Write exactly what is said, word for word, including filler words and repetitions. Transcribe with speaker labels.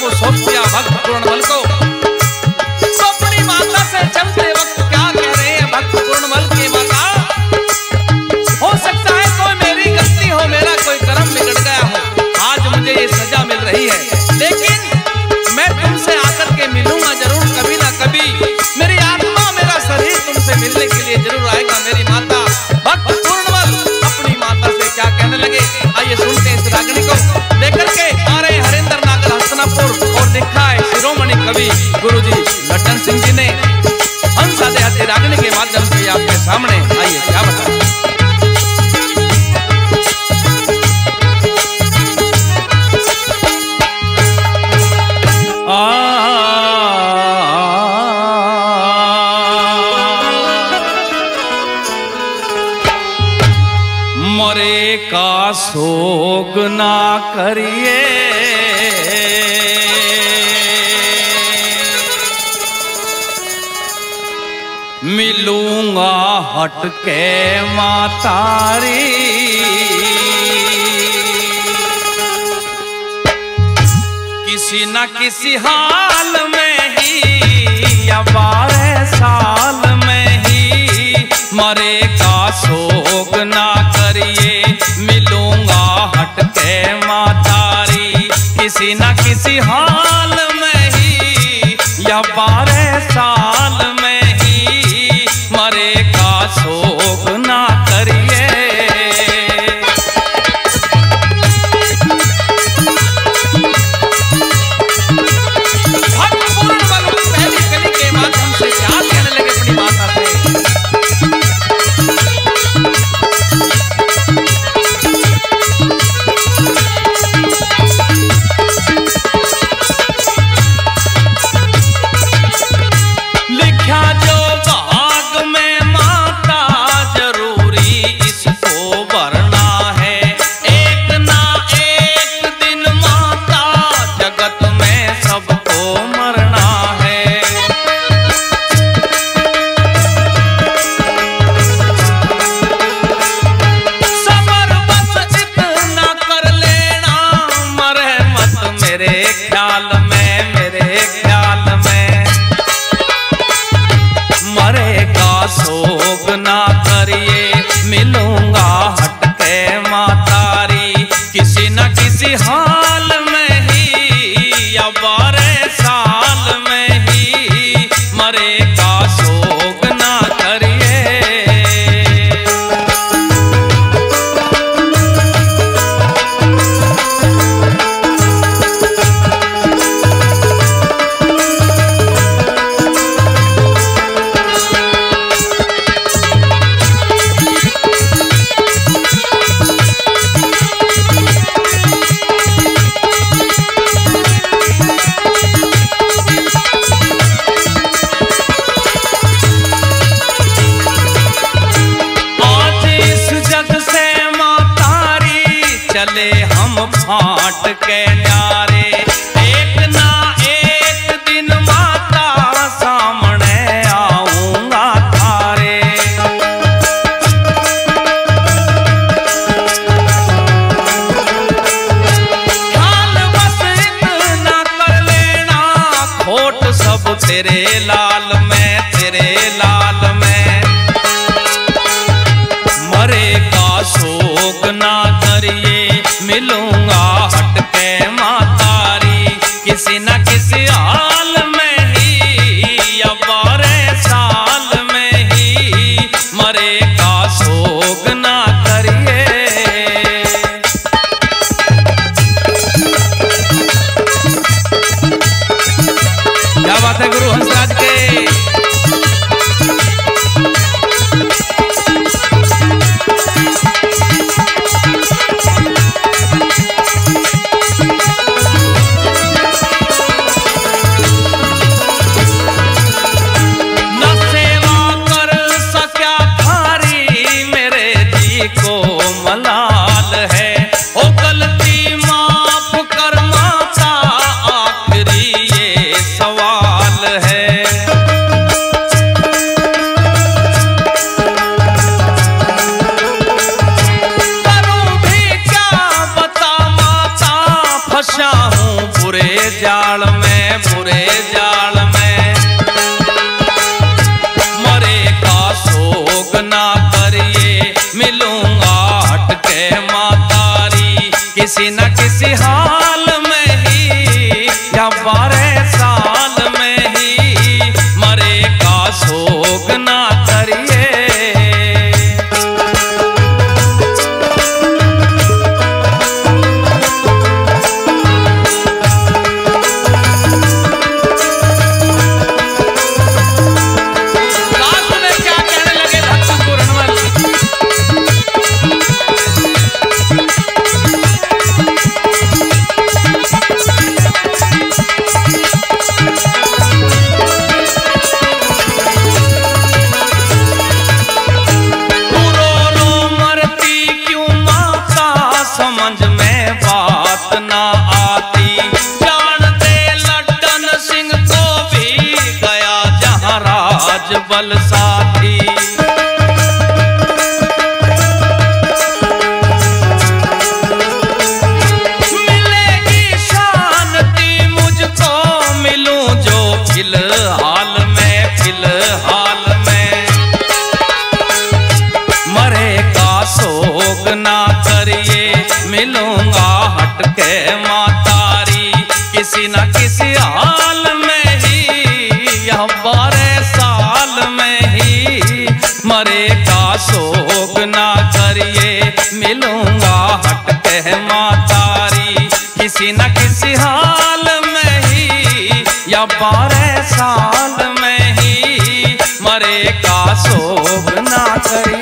Speaker 1: को सौंप दिया भक्त पूर्णमल को। तो अपनी माता से चलते वक्त क्या कह रहे हैं भक्त पूर्णमल की माता, हो सकता है कोई मेरी गलती हो, मेरा कोई कर्म बिगड़ गया हो, आज मुझे ये सजा मिल रही है, लेकिन मैं तुमसे आकर के मिलूंगा जरूर कभी ना कभी। मेरी आत्मा मेरा शरीर तुमसे मिलने के लिए जरूर आएगा मेरी माता। भक्त पूर्णमल अपनी माता से क्या कहने लगे, आइए सुनते हैं इस रागनी को। लेकर के आ रहे हरिंदर नागर हसनापुर और लिखा है शिरोमणि कवि गुरुजी लट्टन सिंह जी ने हंस आदि रागनी के माध्यम से आपके सामने। आइए क्या बताएं।
Speaker 2: मरे का शोक ना करिए, मिलूंगा हट के मातारी। किसी न किसी हाल में ही या बारह साल में ही मरे का शोक ना करिए, मिलूंगा हट के मातारी। किसी न किसी हाल में ही या बारह साल में ही मरे का शोक ना करिए।
Speaker 1: पहली कली के माध्यम से क्या कहने लगे अपनी माता से,
Speaker 2: मिलूंगा हट के मातारी। किसी न किसी हाल में ही या बारह साल में ही मरे का शोक ना करिए। चले हम फाट के न्यारे, एक ना एक दिन माता सामने आऊंगा थारे। हाल बस इतना कर लेना, खोट सब तेरे लाल में, तेरे लाल में। मरे का शोक ना करिए, मिलूंगा हट के मातारी। किसी न किसी हाल में ही या बारह साल में ही मरे का शोक ना करिए। क्या बात है गुरु हंसराज के। जाल में बुरे जाल में, मरे का शोक ना करिए मिलूंगा हट के मातारी, किसी न किसी हाल में ही या बारह साल में ही मरे का शोक ना करिए। समझ में बात ना आती, जानते लड्डन सिंह को भी गया जहां राज बल साथी। मिलेगी शांति मुझको मिलूं जो फिलहाल में, फिलहाल में मरे का शोक ना करिए मिलूंगा हट के मातारी, किसी न किसी हाल में ही या बारह साल में ही मरे का शोक ना करिए मिलूंगा हट के मातारी, किसी न किसी हाल में ही या बारह साल में ही मरे का शोक ना करिए।